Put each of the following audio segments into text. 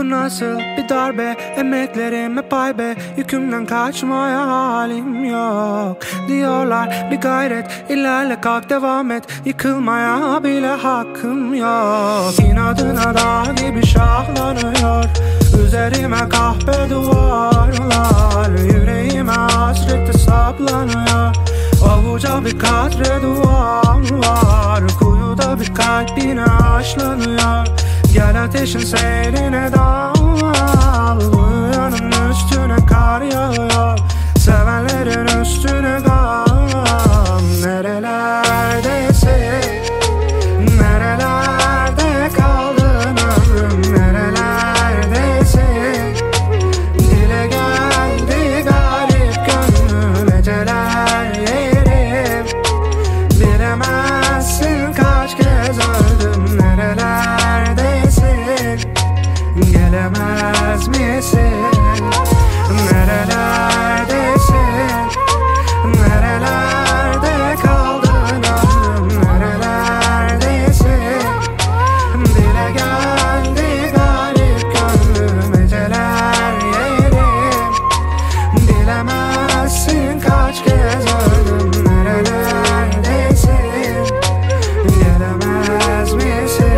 Bu nasıl bir darbe, emeklerime pay be. Yükümden kaçmaya halim yok. Diyorlar bir gayret, ilerle kalk devam et. Yıkılmaya bile hakkım yok. İnadına dağ gibi şahlanıyor üzerime kahpe duvarlar. Yüreğime hasreti saplanıyor. Avuca bir katre duam var. Kuyuda bir kalp yine aşlanıyor. Gel ateşin seyrine dal. Uyuyanın üstüne kar yağıyor. Sevenlerin üstüne gam. Nerelerdesin? Nerelerde kaldın ömrüm? Nerelerdesin? Dile geldi garip gönlüm. Eceler yerim. Bilemezsin kaç kez öldüm. Nerelerdesin? Gelemez misin? Nerelerdesin? Nerelerde kaldın ömrüm? Nerelerdesin? Dile geldi garip gönlüm. Eceler yerim. Bilemezsin kaç kez öldüm. Nerelerdesin? Gelemez misin?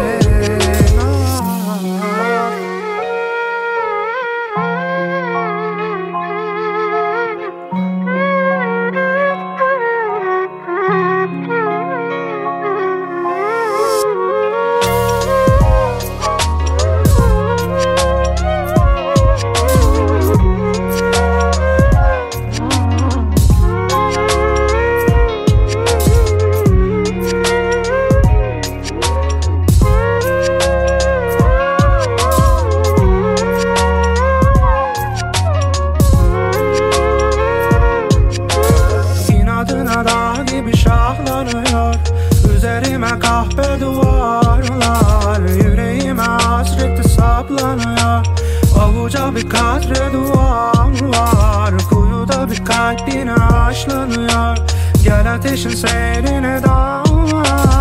Dağ gibi şahlanıyor üzerime kahpe duvarlar. Yüreğime hasreti saplanıyor. Avuca bir katre duam var. Kuyuda bir kalp yine aşlanıyor. Gel ateşin seyrine dal.